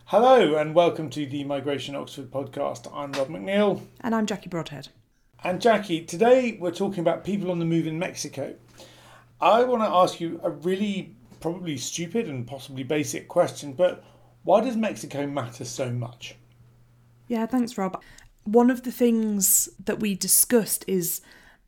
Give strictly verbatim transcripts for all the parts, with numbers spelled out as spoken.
Hello and welcome to the Migration Oxford podcast. I'm Rob McNeil. And I'm Jackie Broadhead. And Jackie, today we're talking about people on the move in Mexico. I want to ask you a really probably stupid and possibly basic question, but why does Mexico matter so much? Yeah, thanks, Rob. One of the things that we discussed is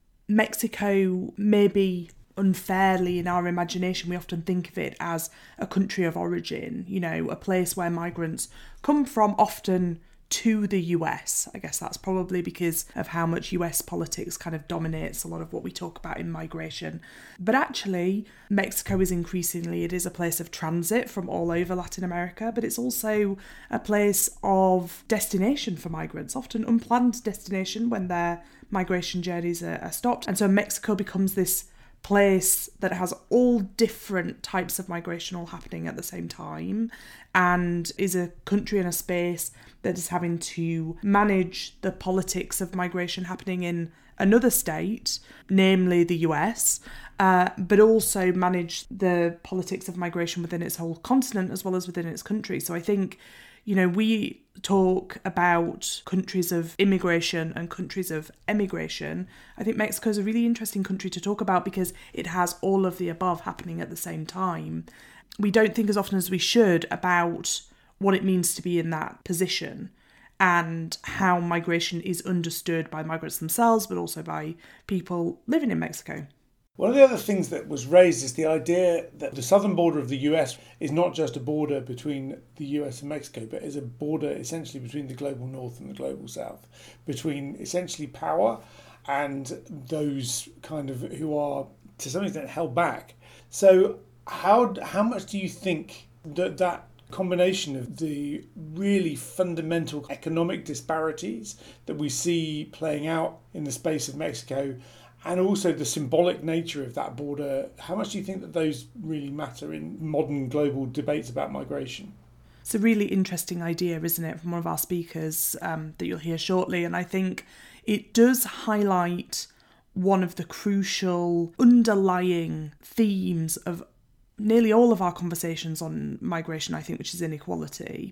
Mexico maybe unfairly in our imagination, we often think of it as a country of origin, you know, a place where migrants come from, often to the U S. I guess that's probably because of how much U S politics kind of dominates a lot of what we talk about in migration. But actually, Mexico is increasingly, it is a place of transit from all over Latin America, but it's also a place of destination for migrants, often unplanned destination when their migration journeys are, are stopped. And so Mexico becomes this place that has all different types of migration all happening at the same time, and is a country and a space that is having to manage the politics of migration happening in another state, namely the U S, uh, but also manage the politics of migration within its whole continent as well as within its country. So I think, you know, we talk about countries of immigration and countries of emigration. I think Mexico is a really interesting country to talk about because it has all of the above happening at the same time. We don't think as often as we should about what it means to be in that position and how migration is understood by migrants themselves, but also by people living in Mexico. One of the other things that was raised is the idea that the southern border of the U S is not just a border between the U S and Mexico, but is a border essentially between the global north and the global south, between essentially power and those kind of who are to some extent held back. So how how much do you think that that combination of the really fundamental economic disparities that we see playing out in the space of Mexico and also the symbolic nature of that border, how much do you think that those really matter in modern global debates about migration? It's a really interesting idea, isn't it, from one of our speakers um, that you'll hear shortly. And I think it does highlight one of the crucial underlying themes of nearly all of our conversations on migration, I think, which is inequality.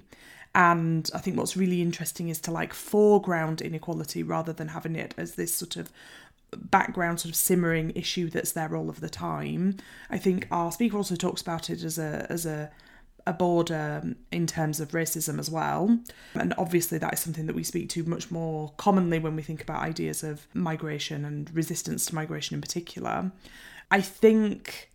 And I think what's really interesting is to like foreground inequality rather than having it as this sort of background sort of simmering issue that's there all of the time. I think our speaker also talks about it as a as a a border in terms of racism as well. And obviously that is something that we speak to much more commonly when we think about ideas of migration and resistance to migration in particular. I think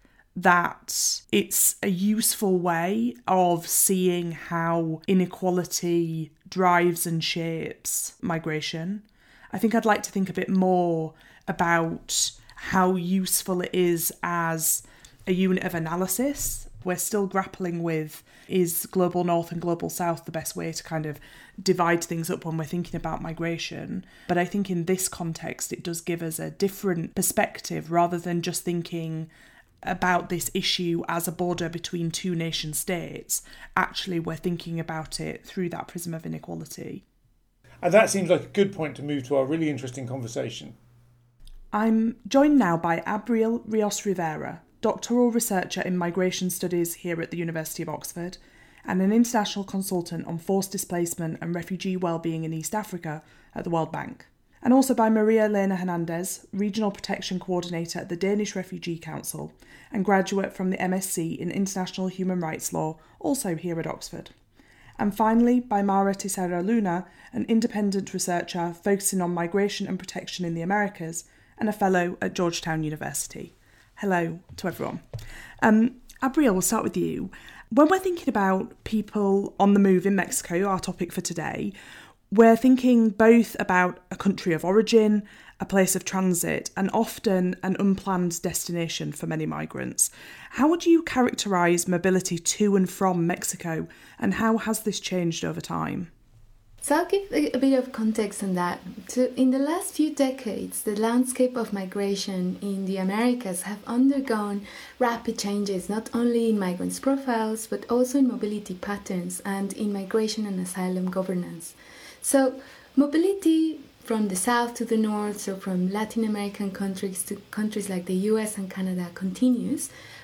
that it's a useful way of seeing how inequality drives and shapes migration. I think I'd like to think a bit more about how useful it is as a unit of analysis. We're still grappling with, is global north and global south the best way to kind of divide things up when we're thinking about migration? But I think in this context, it does give us a different perspective rather than just thinking about this issue as a border between two nation states. Actually, we're thinking about it through that prism of inequality. And that seems like a good point to move to our really interesting conversation. I'm joined now by Abriel Rios Rivera, doctoral researcher in migration studies here at the University of Oxford and an international consultant on forced displacement and refugee wellbeing in East Africa at the World Bank. And also by Maria Elena Hernandez, Regional Protection Coordinator at the Danish Refugee Council and graduate from the M S c in International Human Rights Law, also here at Oxford. And finally, by Mara Teixeira Luna, an independent researcher focusing on migration and protection in the Americas and a fellow at Georgetown University. Hello to everyone. Um, Abriel, we'll start with you. When we're thinking about people on the move in Mexico, our topic for today, we're thinking both about a country of origin, a place of transit, and often an unplanned destination for many migrants. How would you characterise mobility to and from Mexico, and how has this changed over time? So I'll give a bit of context on that. So in the last few decades, the landscape of migration in the Americas have undergone rapid changes, not only in migrants' profiles, but also in mobility patterns and in migration and asylum governance. So mobility from the south to the north, so from Latin American countries to countries like the U S and Canada continues,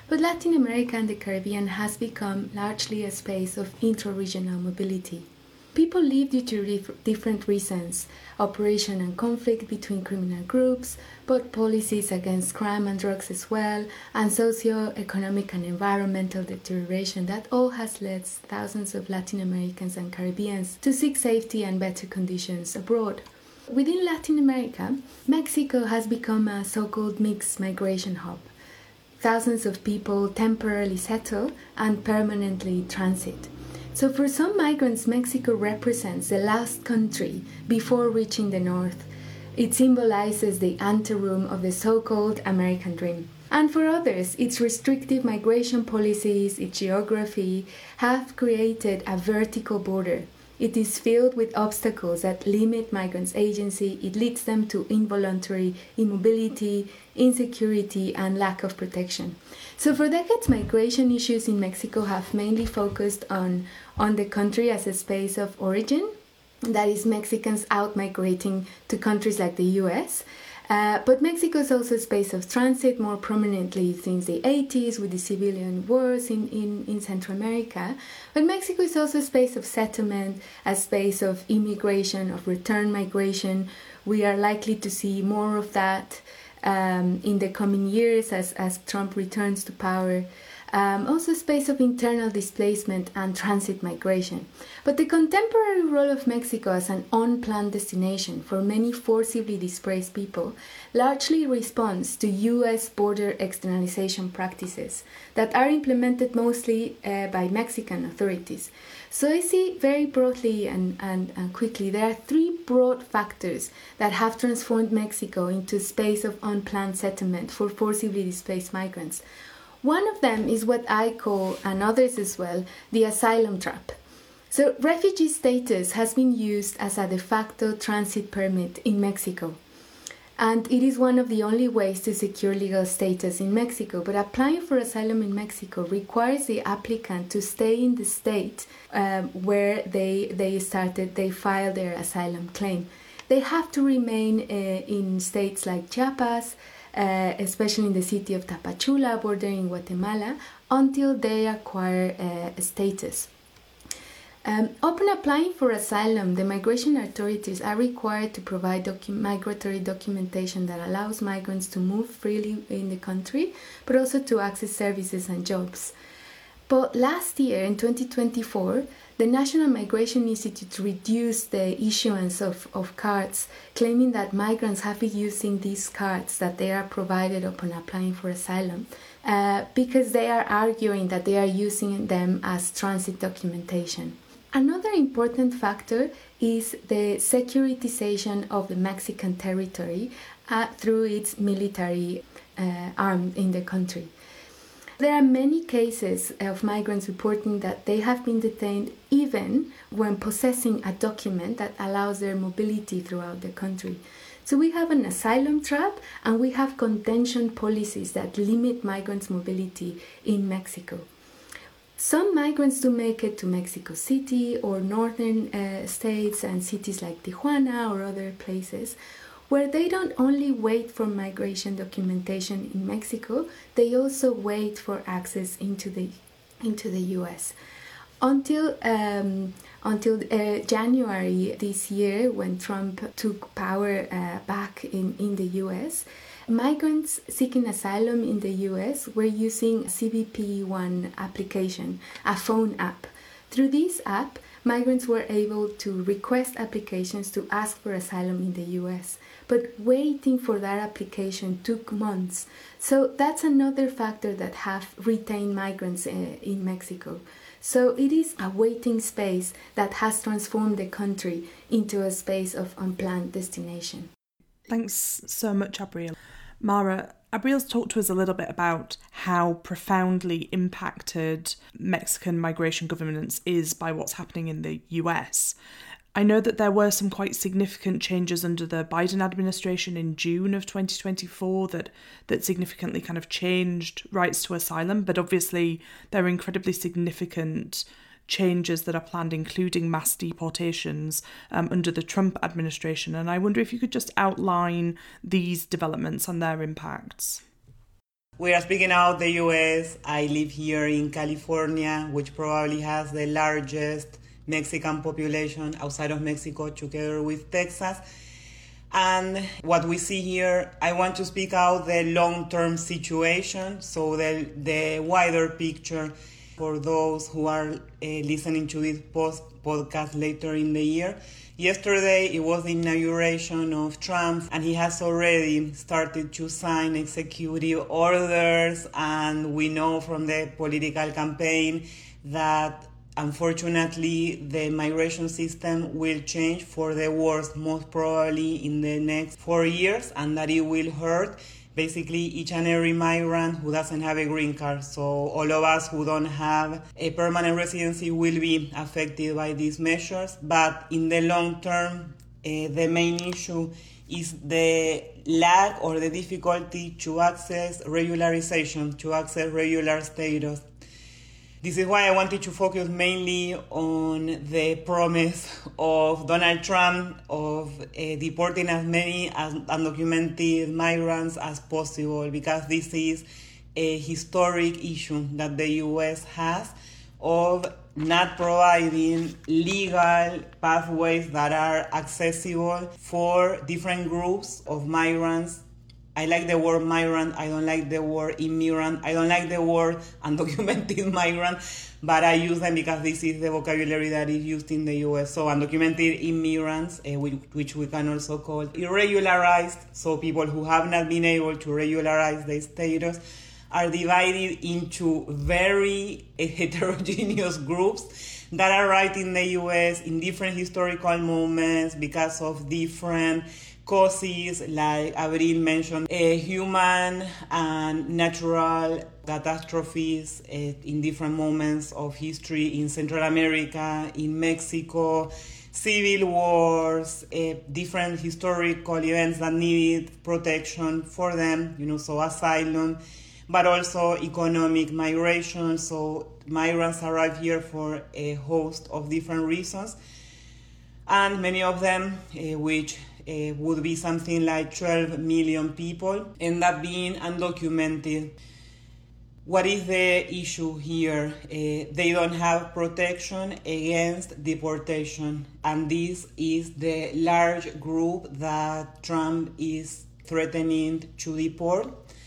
but Latin America and the Caribbean has become largely a space of intra-regional mobility. People leave due to different reasons: operation and conflict between criminal groups, but policies against crime and drugs as well, and socio-economic and environmental deterioration that all has led thousands of Latin Americans and Caribbeans to seek safety and better conditions abroad. Within Latin America, Mexico has become a so-called mixed migration hub. Thousands of people temporarily settle and permanently transit. So for some migrants, Mexico represents the last country before reaching the north. It symbolizes the anteroom of the so-called American dream. And for others, its restrictive migration policies, its geography, have created a vertical border. It is filled with obstacles that limit migrants' agency. It leads them to involuntary immobility, insecurity, and lack of protection. So for decades, migration issues in Mexico have mainly focused on, on the country as a space of origin, that is, Mexicans out-migrating to countries like the U S, Uh, but Mexico is also a space of transit, more prominently since the eighties with the civilian wars in, in, in Central America. But Mexico is also a space of settlement, a space of immigration, of return migration. We are likely to see more of that um, in the coming years as, as Trump returns to power. Um, also a space of internal displacement and transit migration. But the contemporary role of Mexico as an unplanned destination for many forcibly displaced people largely responds to U S border externalization practices that are implemented mostly uh, by Mexican authorities. So I see very broadly and, and, and quickly there are three broad factors that have transformed Mexico into a space of unplanned settlement for forcibly displaced migrants. One of them is what I call, and others as well, the asylum trap. So refugee status has been used as a de facto transit permit in Mexico. And it is one of the only ways to secure legal status in Mexico. But applying for asylum in Mexico requires the applicant to stay in the state um, where they, they started, they filed their asylum claim. They have to remain uh, in states like Chiapas, Uh, especially in the city of Tapachula, bordering Guatemala, until they acquire uh, status. Um, upon applying for asylum, the migration authorities are required to provide docu- migratory documentation that allows migrants to move freely in the country, but also to access services and jobs. But last year, in twenty twenty-four, the National Migration Institute reduced the issuance of, of cards, claiming that migrants have been using these cards that they are provided upon applying for asylum, uh, because they are arguing that they are using them as transit documentation. Another important factor is the securitization of the Mexican territory uh, through its military uh, arm in the country. There are many cases of migrants reporting that they have been detained even when possessing a document that allows their mobility throughout the country. So we have an asylum trap and we have contention policies that limit migrants' mobility in Mexico. Some migrants do make it to Mexico City or northern uh, states and cities like Tijuana or other places, where they don't only wait for migration documentation in Mexico, they also wait for access into the into the U S. Until um, until uh, January this year, when Trump took power uh, back in, in the U S, migrants seeking asylum in the U S were using C B P one application, a phone app. Through this app, migrants were able to request applications to ask for asylum in the U S, but waiting for that application took months. So that's another factor that have retained migrants uh, in Mexico. So it is a waiting space that has transformed the country into a space of unplanned destination. Thanks so much, Abriel. Mara, Abriel's talked to us a little bit about how profoundly impacted Mexican migration governance is by what's happening in the U S. I know that there were some quite significant changes under the Biden administration in June of twenty twenty-four that, that significantly kind of changed rights to asylum, but obviously there are incredibly significant changes that are planned, including mass deportations um, under the Trump administration. And I wonder if you could just outline these developments and their impacts. We are speaking about the U S. I live here in California, which probably has the largest Mexican population outside of Mexico, together with Texas. And what we see here, I want to speak out the long-term situation, so the, the wider picture for those who are uh, listening to this post podcast later in the year. Yesterday, it was the inauguration of Trump, and he has already started to sign executive orders, and we know from the political campaign that unfortunately the migration system will change for the worse, most probably in the next four years, and that it will hurt basically each and every migrant who doesn't have a green card. So all of us who don't have a permanent residency will be affected by these measures. But in the long term, uh, the main issue is the lack or the difficulty to access regularization, to access regular status. This is why I wanted to focus mainly on the promise of Donald Trump of uh, deporting as many as undocumented migrants as possible, because this is a historic issue that the U S has of not providing legal pathways that are accessible for different groups of migrants. I like the word migrant, I don't like the word immigrant, I don't like the word undocumented migrant, but I use them because this is the vocabulary that is used in the U S. So undocumented immigrants, uh, which, which we can also call irregularized, so people who have not been able to regularize their status, are divided into very uh, heterogeneous groups that arrived in the U S in different historical moments because of different causes, like Avril mentioned, uh, human and natural catastrophes uh, in different moments of history in Central America, in Mexico, civil wars, uh, different historical events that needed protection for them, you know, so asylum, but also economic migration. So migrants arrive here for a host of different reasons, and many of them, uh, which Uh, would be something like twelve million people, end up being undocumented. What is the issue here? Uh, they don't have protection against deportation, and this is the large group that Trump is threatening to deport.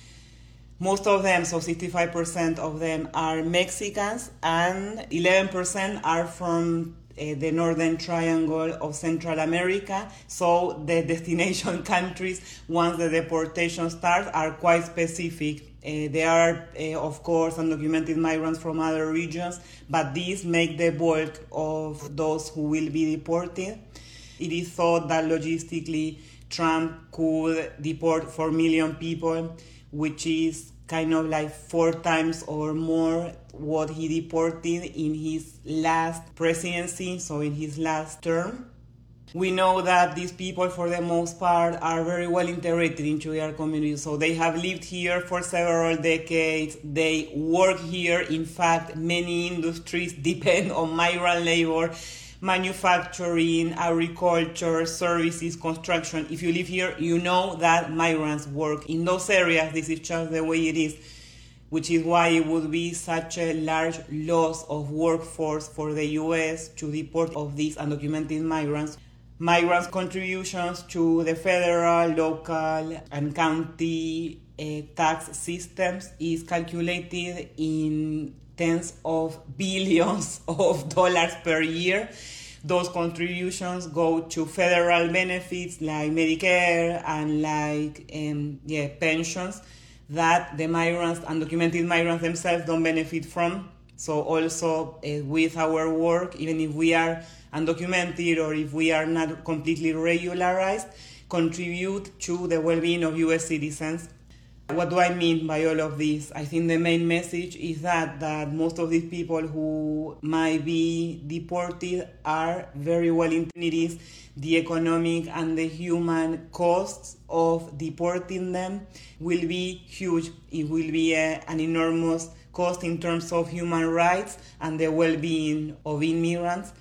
Most of them, so sixty-five percent of them, are Mexicans, and eleven percent are from Uh, the Northern Triangle of Central America. So the destination countries, once the deportation starts, are quite specific. Uh, there are, uh, of course, undocumented migrants from other regions, but these make the bulk of those who will be deported. It is thought that logistically Trump could deport four million people, which is kind of like four times or more what he deported in his last presidency, so in his last term. We know that these people, for the most part, are very well integrated into their community. So they have lived here for several decades. They work here. In fact, many industries depend on migrant labor: manufacturing, agriculture, services, construction. If you live here, you know that migrants work in those areas. This is just the way it is, which is why it would be such a large loss of workforce for the U S to deport of these undocumented migrants. Migrants' contributions to the federal, local, and county uh, tax systems is calculated in tens of billions of dollars per year. Those contributions go to federal benefits like Medicare and like um, yeah pensions that the migrants, undocumented migrants themselves, don't benefit from. So also uh, with our work, even if we are undocumented or if we are not completely regularized, contribute to the well-being of U S citizens. What do I mean by all of this? I think the main message is that, that most of these people who might be deported are very well integrated. The economic and the human costs of deporting them will be huge. It will be a, an enormous cost in terms of human rights and the well-being of immigrants.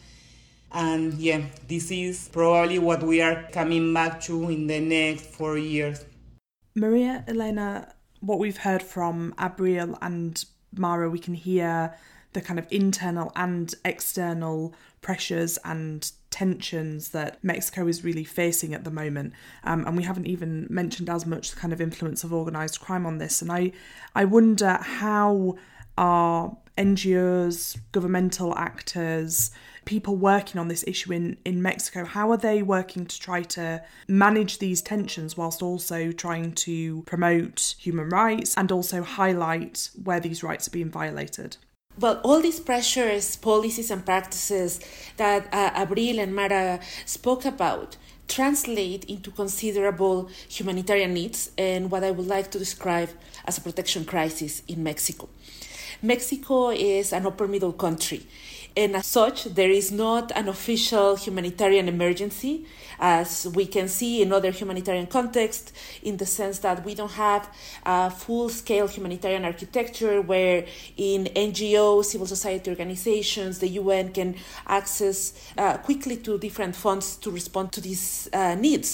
And yeah, this is probably what we are coming back to in the next four years. Maria Elena, what we've heard from Abril and Mara, we can hear the kind of internal and external pressures and tensions that Mexico is really facing at the moment. Um, and we haven't even mentioned as much the kind of influence of organised crime on this. And I, I wonder how are N G Os, governmental actors, people working on this issue in, in Mexico, how are they working to try to manage these tensions whilst also trying to promote human rights and also highlight where these rights are being violated? Well, all these pressures, policies and practices that uh, Abril and Mara spoke about translate into considerable humanitarian needs and what I would like to describe as a protection crisis in Mexico. Mexico is an upper middle country, and as such, there is not an official humanitarian emergency, as we can see in other humanitarian contexts, in the sense that we don't have a full-scale humanitarian architecture where in N G Os, civil society organizations, the U N can access uh, quickly to different funds to respond to these uh, needs.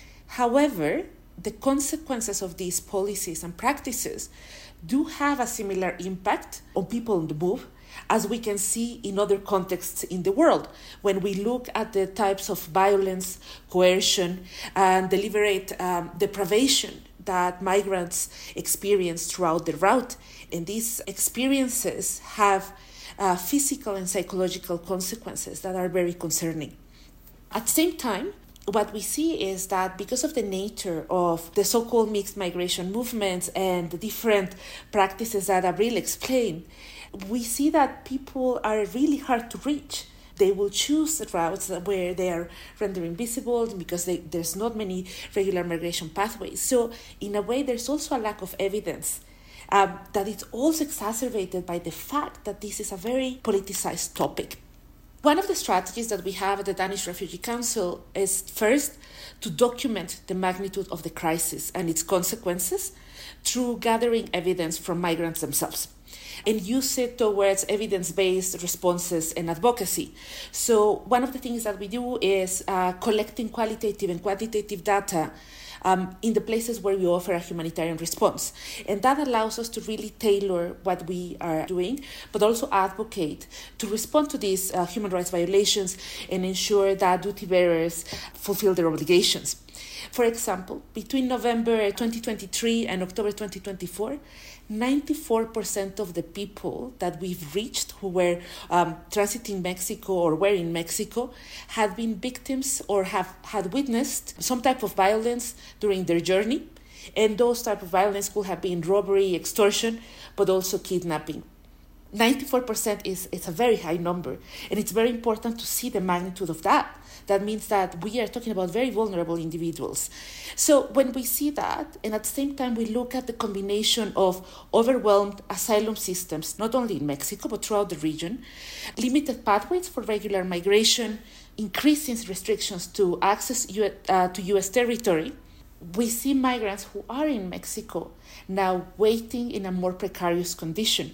However, the consequences of these policies and practices do have a similar impact on people on the move, as we can see in other contexts in the world. When we look at the types of violence, coercion, and deliberate um, deprivation that migrants experience throughout the route, and these experiences have uh, physical and psychological consequences that are very concerning. At the same time, what we see is that because of the nature of the so-called mixed migration movements and the different practices that Abril explained, we see that people are really hard to reach. They will choose routes where they are rendered invisible because they, there's not many regular migration pathways. So in a way, there's also a lack of evidence um, that it's also exacerbated by the fact that this is a very politicized topic. One of the strategies that we have at the Danish Refugee Council is first to document the magnitude of the crisis and its consequences through gathering evidence from migrants themselves and use it towards evidence-based responses and advocacy. So one of the things that we do is uh, collecting qualitative and quantitative data Um, in the places where we offer a humanitarian response. And that allows us to really tailor what we are doing, but also advocate to respond to these uh, human rights violations and ensure that duty bearers fulfill their obligations. For example, between November twenty twenty-three and October twenty twenty-four, ninety-four percent of the people that we've reached who were um, transiting Mexico or were in Mexico had been victims or have had witnessed some type of violence during their journey. And those type of violence could have been robbery, extortion, but also kidnapping. ninety-four percent is it's a very high number, and it's very important to see the magnitude of that. That means that we are talking about very vulnerable individuals. So when we see that, and at the same time we look at the combination of overwhelmed asylum systems, not only in Mexico, but throughout the region, limited pathways for regular migration, increasing restrictions to access uh, to U S territory, we see migrants who are in Mexico now waiting in a more precarious condition.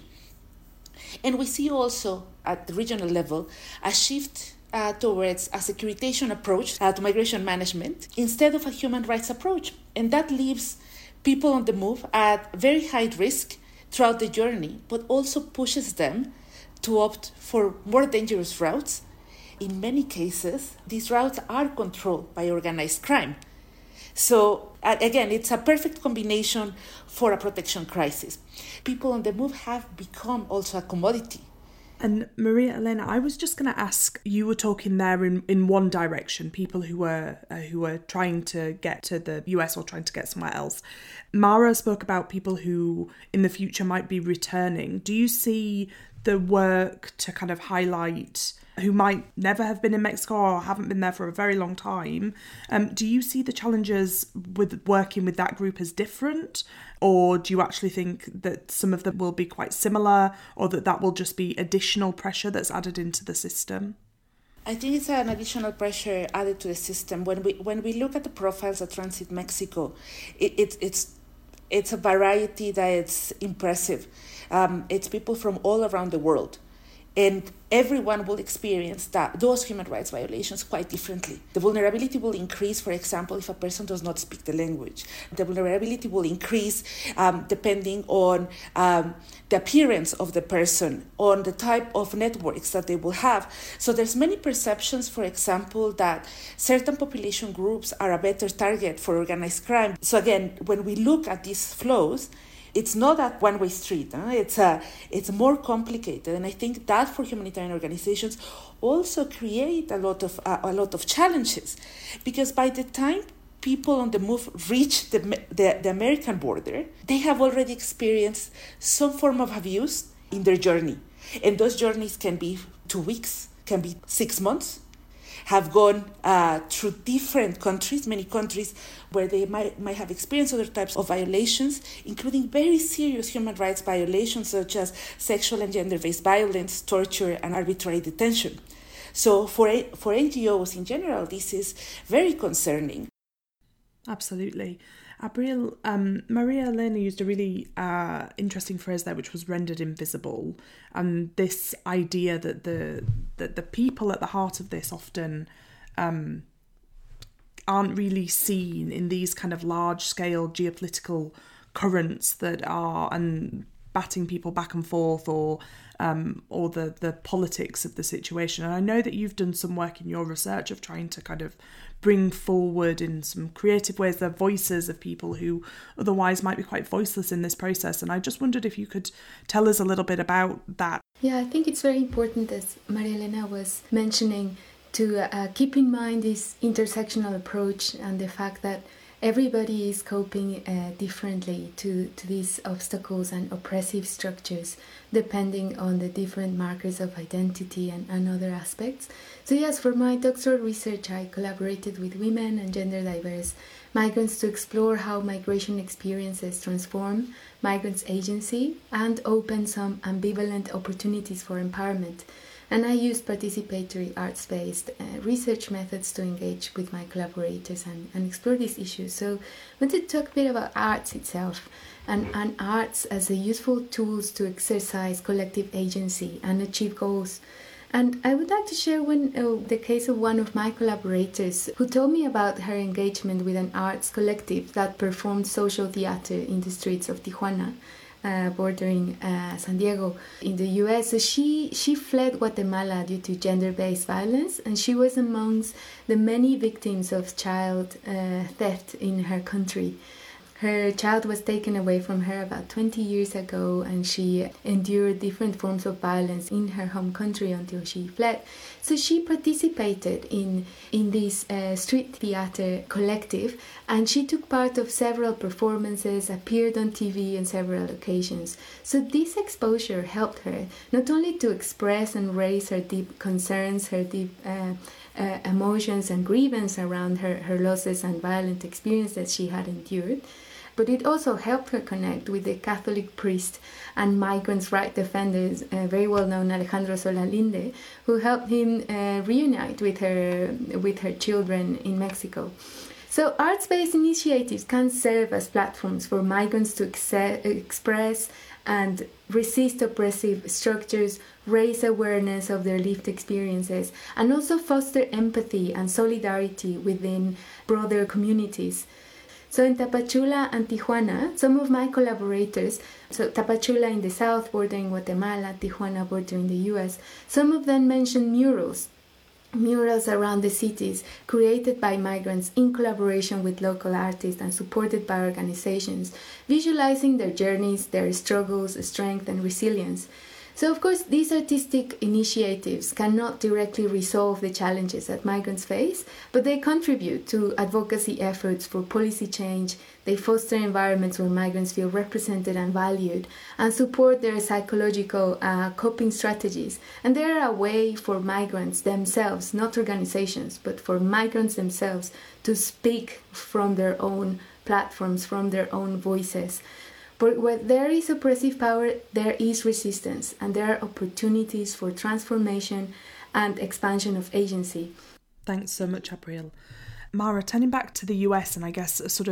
And we see also at the regional level a shift uh, towards a securitization approach uh, to migration management instead of a human rights approach. And that leaves people on the move at very high risk throughout the journey, but also pushes them to opt for more dangerous routes. In many cases, these routes are controlled by organized crime. So again, it's a perfect combination for a protection crisis. People on the move have become also a commodity. And Maria Elena, I was just going to ask, you were talking there in, in one direction, people who were uh, who were trying to get to the U S or trying to get somewhere else. Mara spoke about people who in the future might be returning. Do you see the work to kind of highlight who might never have been in Mexico or haven't been there for a very long time? Um, do you see the challenges with working with that group as different? Or do you actually think that some of them will be quite similar, or that that will just be additional pressure that's added into the system? I think it's an additional pressure added to the system. When we when we look at the profiles that transit Mexico, it, it, it's it's a variety that it's impressive. Um, it's people from all around the world. And everyone will experience that those human rights violations quite differently. The vulnerability will increase, for example, if a person does not speak the language. The vulnerability will increase um, depending on um, the appearance of the person, on the type of networks that they will have. So there's many perceptions, for example, that certain population groups are a better target for organized crime. So again, when we look at these flows, it's not a one-way street. Huh? It's a, it's more complicated, and I think that for humanitarian organizations also create a lot of uh, a lot of challenges, because by the time people on the move reach the, the the American border, they have already experienced some form of abuse in their journey, and those journeys can be two weeks, can be six months. Have gone uh, through different countries, many countries where they might, might have experienced other types of violations, including very serious human rights violations such as sexual and gender-based violence, torture, and arbitrary detention. So for, for N G Os in general, this is very concerning. Absolutely. Abril, um, Maria Elena used a really uh, interesting phrase there, which was rendered invisible, and this idea that the that the people at the heart of this often um, aren't really seen in these kind of large-scale geopolitical currents that are and batting people back and forth, or um, or the the politics of the situation. And I know that you've done some work in your research of trying to kind of bring forward in some creative ways the voices of people who otherwise might be quite voiceless in this process. And I just wondered if you could tell us a little bit about that. Yeah, I think it's very important, as Maria Elena was mentioning, to uh, keep in mind this intersectional approach and the fact that everybody is coping uh, differently to, to these obstacles and oppressive structures, depending on the different markers of identity and, and other aspects. So yes, for my doctoral research, I collaborated with women and gender diverse migrants to explore how migration experiences transform migrants' agency and open some ambivalent opportunities for empowerment. And I used participatory arts-based uh, research methods to engage with my collaborators and, and explore these issues. So I want to talk a bit about arts itself and, and arts as a useful tools to exercise collective agency and achieve goals. And I would like to share one, uh, the case of one of my collaborators who told me about her engagement with an arts collective that performed social theater in the streets of Tijuana. Uh, bordering uh, San Diego in the U S. So she, she fled Guatemala due to gender-based violence, and she was amongst the many victims of child uh, theft in her country. Her child was taken away from her about twenty years ago, and she endured different forms of violence in her home country until she fled. So she participated in, in this uh, street theater collective, and she took part of several performances, appeared on T V on several occasions. So this exposure helped her not only to express and raise her deep concerns, her deep uh, uh, emotions and grievance around her, her losses and violent experiences she had endured, but it also helped her connect with the Catholic priest and migrants' rights defenders, uh, very well known Alejandro Solalinde, who helped him uh, reunite with her with her children in Mexico. So arts-based initiatives can serve as platforms for migrants to ex- express and resist oppressive structures, raise awareness of their lived experiences, and also foster empathy and solidarity within broader communities. So in Tapachula and Tijuana, some of my collaborators, so Tapachula in the south bordering Guatemala, Tijuana bordering the U S, some of them mentioned murals. Murals around the cities created by migrants in collaboration with local artists and supported by organizations, visualizing their journeys, their struggles, strength and resilience. So of course these artistic initiatives cannot directly resolve the challenges that migrants face, but they contribute to advocacy efforts for policy change. They foster environments where migrants feel represented and valued, and support their psychological uh, coping strategies. And they are a way for migrants themselves, not organizations, but for migrants themselves to speak from their own platforms, from their own voices. But where there is oppressive power, there is resistance, and there are opportunities for transformation and expansion of agency. Thanks so much, Abril. Mara, turning back to the U S, and I guess a sort of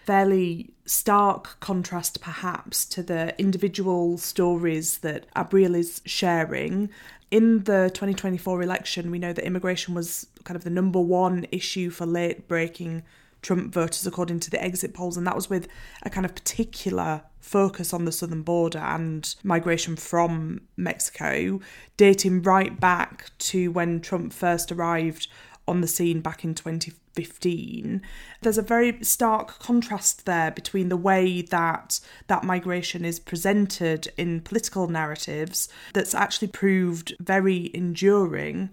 fairly stark contrast perhaps to the individual stories that Abril is sharing. In the twenty twenty-four election, we know that immigration was kind of the number one issue for late-breaking Trump voters, according to the exit polls, and that was with a kind of particular focus on the southern border and migration from Mexico, dating right back to when Trump first arrived on the scene back in twenty fifteen. There's a very stark contrast there between the way that that migration is presented in political narratives that's actually proved very enduring,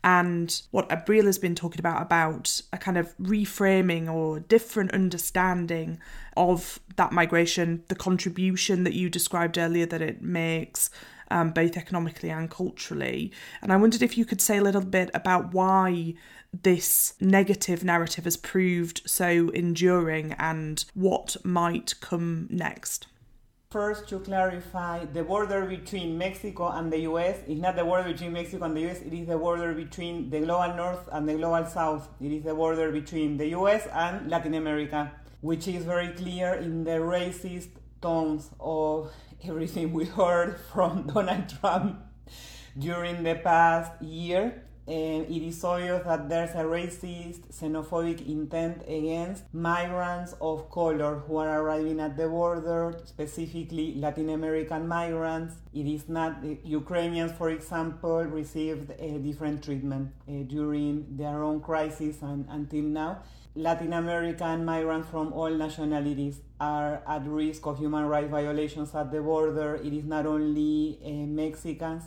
and what Abril has been talking about, about a kind of reframing or different understanding of that migration, the contribution that you described earlier that it makes, um, both economically and culturally. And I wondered if you could say a little bit about why this negative narrative has proved so enduring and what might come next. First, to clarify, the border between Mexico and the U S is not the border between Mexico and the U S, it is the border between the global north and the global south. It is the border between the U S and Latin America, which is very clear in the racist tones of everything we heard from Donald Trump during the past year. And it is obvious that there's a racist, xenophobic intent against migrants of color who are arriving at the border, specifically Latin American migrants. It is not, uh, Ukrainians, for example, received a different treatment uh, during their own crisis and until now. Latin American migrants from all nationalities are at risk of human rights violations at the border. It is not only uh, Mexicans.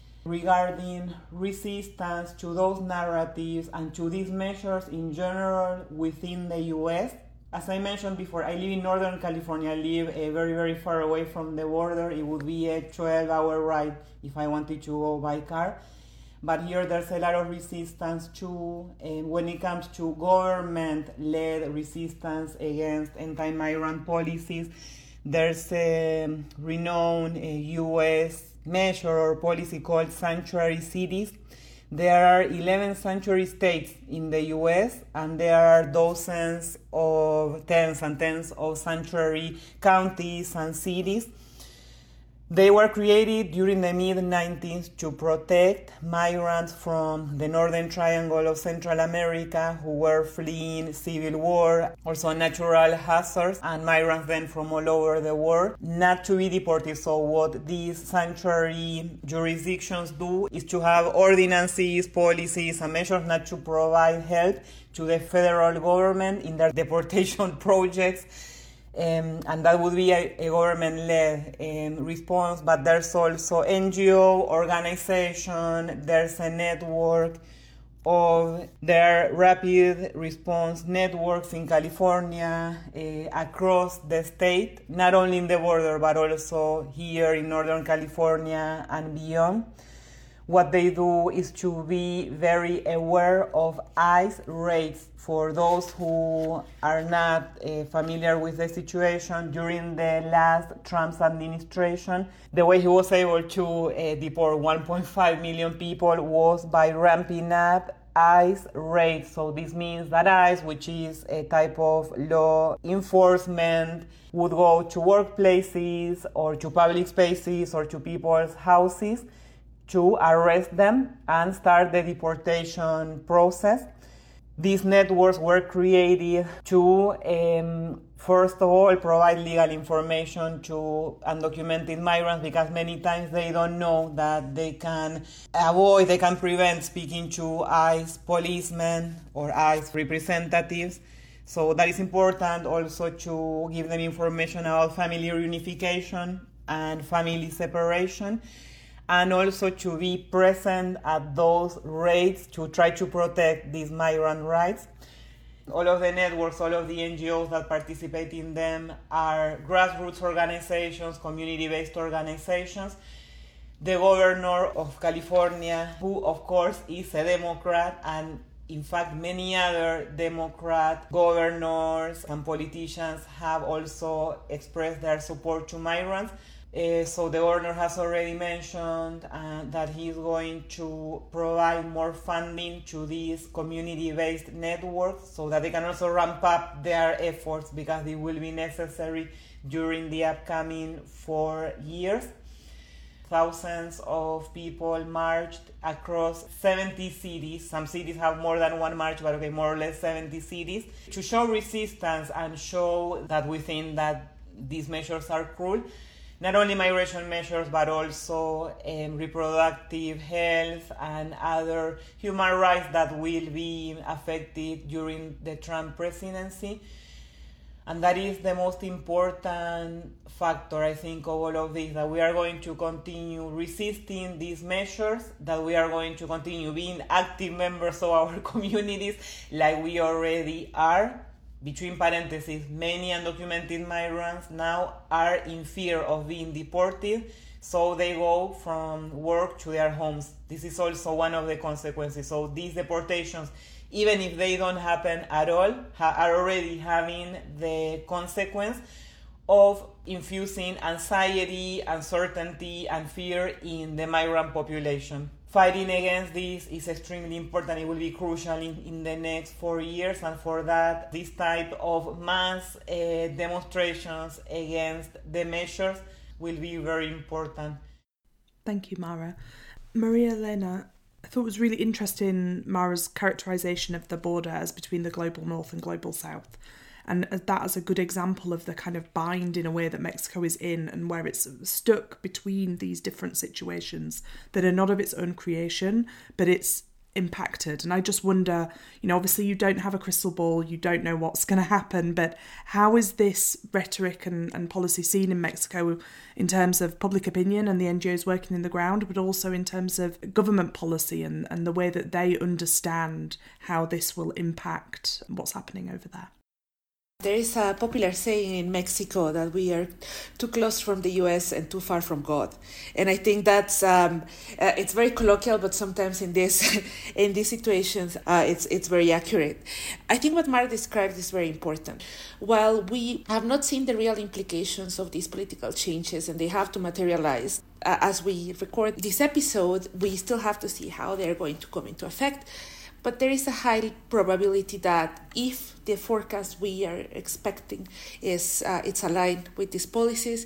Regarding resistance to those narratives and to these measures in general within the U S, as I mentioned before, I live in Northern California. I live uh, very, very far away from the border. It would be a twelve-hour ride if I wanted to go by car. But here there's a lot of resistance too, and when it comes to government-led resistance against anti-migrant policies, there's a renowned uh, U S measure or policy called sanctuary cities. There are eleven sanctuary states in the U S, and there are dozens of tens and tens of sanctuary counties and cities. They were created during the mid nineties to protect migrants from the Northern Triangle of Central America who were fleeing civil war, also natural hazards, and migrants then from all over the world, not to be deported. So what these sanctuary jurisdictions do is to have ordinances, policies, and measures not to provide help to the federal government in their deportation projects. Um, and that would be a, a government-led um, response, but there's also N G O organization, there's a network of their rapid response networks in California, uh, across the state, not only in the border, but also here in Northern California and beyond. What they do is to be very aware of ICE raids. For those who are not uh, familiar with the situation, during the last Trump's administration, the way he was able to uh, deport one point five million people was by ramping up ICE raids. So this means that ICE, which is a type of law enforcement, would go to workplaces or to public spaces or to people's houses to arrest them and start the deportation process. These networks were created to, um, first of all, provide legal information to undocumented migrants, because many times they don't know that they can avoid, they can prevent speaking to ICE policemen or ICE representatives. So that is important also to give them information about family reunification and family separation, and also to be present at those raids to try to protect these migrant rights. All of the networks, all of the N G Os that participate in them are grassroots organizations, community-based organizations. The governor of California, who of course is a Democrat, and in fact many other Democrat governors and politicians have also expressed their support to migrants. Uh, so the governor has already mentioned uh, that he's going to provide more funding to these community-based networks so that they can also ramp up their efforts, because they will be necessary during the upcoming four years. Thousands of people marched across seventy cities. Some cities have more than one march, but okay, more or less seventy cities, to show resistance and show that we think that these measures are cruel. Not only migration measures, but also um, reproductive health and other human rights that will be affected during the Trump presidency. And that is the most important factor, I think, of all of this, that we are going to continue resisting these measures, that we are going to continue being active members of our communities like we already are. Between parentheses, many undocumented migrants now are in fear of being deported, so they go from work to their homes. This is also one of the consequences. So these deportations, even if they don't happen at all, ha- are already having the consequence of infusing anxiety, uncertainty, and fear in the migrant population. Fighting against this is extremely important. It will be crucial in, in the next four years, and for that, this type of mass uh, demonstrations against the measures will be very important. Thank you, Mara. Maria Elena, I thought it was really interesting, Mara's characterisation of the border as between the global north and global south. And that as a good example of the kind of bind in a way that Mexico is in, and where it's stuck between these different situations that are not of its own creation, but it's impacted. And I just wonder, you know, obviously you don't have a crystal ball, you don't know what's going to happen, but how is this rhetoric and, and policy seen in Mexico in terms of public opinion and the N G Os working in the ground, but also in terms of government policy and, and the way that they understand how this will impact what's happening over there? There is a popular saying in Mexico that we are too close from the U S and too far from God, and I think that's um, uh, it's very colloquial, but sometimes in this in these situations uh, it's it's very accurate. I think what Mara described is very important. While we have not seen the real implications of these political changes, and they have to materialize uh, as we record this episode, we still have to see how they are going to come into effect. But there is a high probability that if the forecast we are expecting is uh, it's aligned with these policies,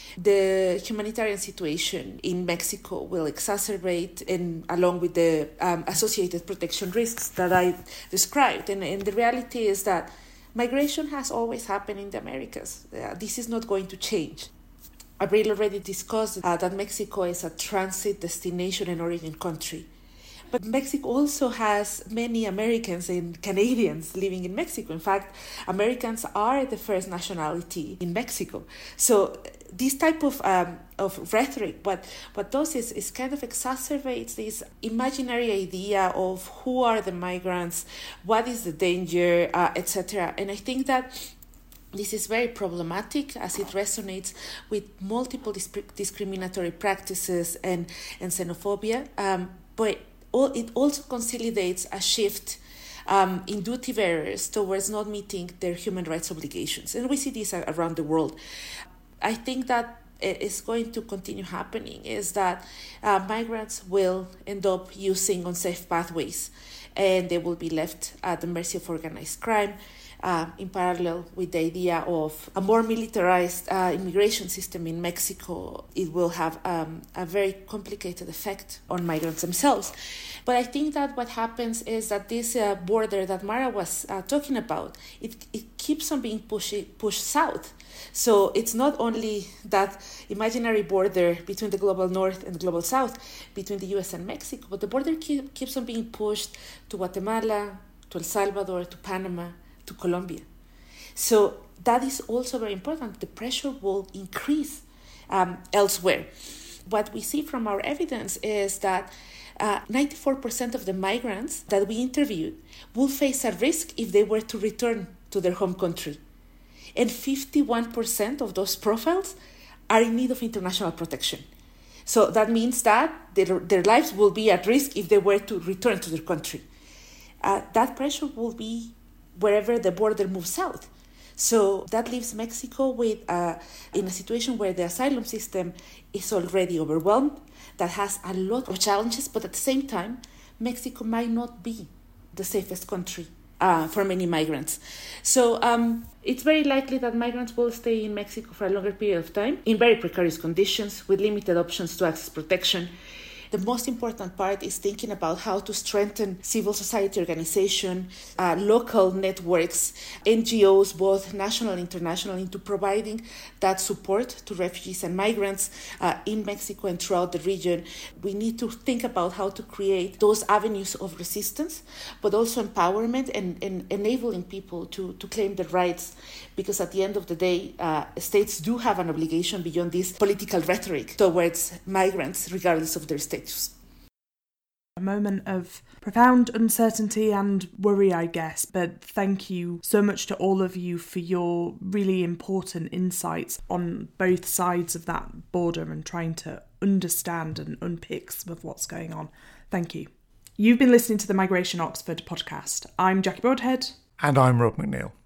the humanitarian situation in Mexico will exacerbate, and along with the um, associated protection risks that I described. And, and the reality is that migration has always happened in the Americas. Uh, this is not going to change. Abril already discussed uh, that Mexico is a transit destination and origin country. But Mexico also has many Americans and Canadians living in Mexico. In fact, Americans are the first nationality in Mexico. So this type of um, of rhetoric, what, what does is, is kind of exacerbates this imaginary idea of who are the migrants, what is the danger, uh, et cetera. And I think that this is very problematic as it resonates with multiple disp- discriminatory practices and, and xenophobia. Um, but it also consolidates a shift um, in duty bearers towards not meeting their human rights obligations. And we see this around the world. I think that is going to continue happening is that uh, migrants will end up using unsafe pathways, and they will be left at the mercy of organized crime. Uh, in parallel with the idea of a more militarized uh, immigration system in Mexico, it will have um, a very complicated effect on migrants themselves. But I think that what happens is that this uh, border that Mara was uh, talking about, it, it keeps on being pushed, pushed south. So it's not only that imaginary border between the global north and the global south, between the U S and Mexico, but the border keep, keeps on being pushed to Guatemala, to El Salvador, to Panama, to Colombia. So that is also very important. The pressure will increase um, elsewhere. What we see from our evidence is that uh, ninety-four percent of the migrants that we interviewed will face a risk if they were to return to their home country. And fifty-one percent of those profiles are in need of international protection. So that means that their, their lives will be at risk if they were to return to their country. Uh, that pressure will be wherever the border moves south. So that leaves Mexico with uh, in a situation where the asylum system is already overwhelmed, that has a lot of challenges, but at the same time, Mexico might not be the safest country uh, for many migrants. So um, it's very likely that migrants will stay in Mexico for a longer period of time in very precarious conditions with limited options to access protection. The most important part is thinking about how to strengthen civil society organization, uh, local networks, N G Os, both national and international, into providing that support to refugees and migrants uh, in Mexico and throughout the region. We need to think about how to create those avenues of resistance, but also empowerment and, and enabling people to, to claim their rights, because at the end of the day, uh, states do have an obligation beyond this political rhetoric towards migrants, regardless of their status. A moment of profound uncertainty and worry, I guess, but thank you so much to all of you for your really important insights on both sides of that border and trying to understand and unpick some of what's going on. Thank you. You've been listening to the Migration Oxford podcast. I'm Jackie Broadhead. And I'm Rob McNeil.